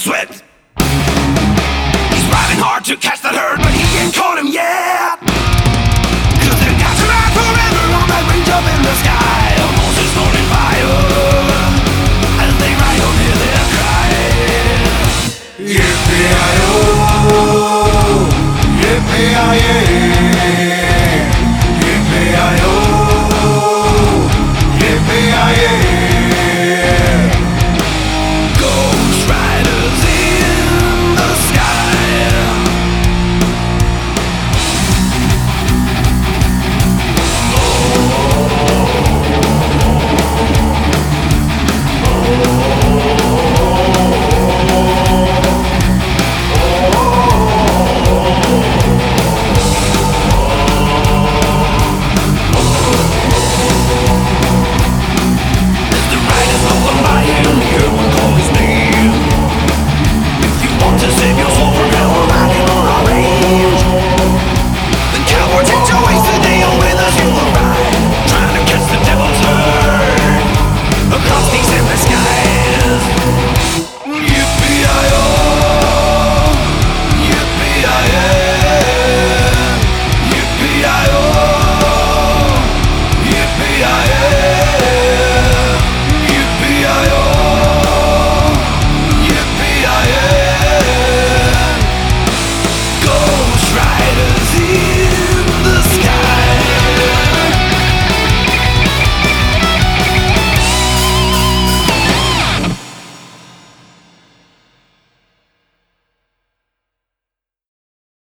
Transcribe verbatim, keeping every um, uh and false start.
sweat. He's riding hard to catch that herd, but he ain't caught him yet. Cause they've got to ride forever on that range up in the sky. A monster snorting fire as they ride on near their cry. Yippee-i-oh, yippee-i-yay, yippee-i-oh, yippee-i-yay. Ghost riders in the sky. Oh, oh, oh.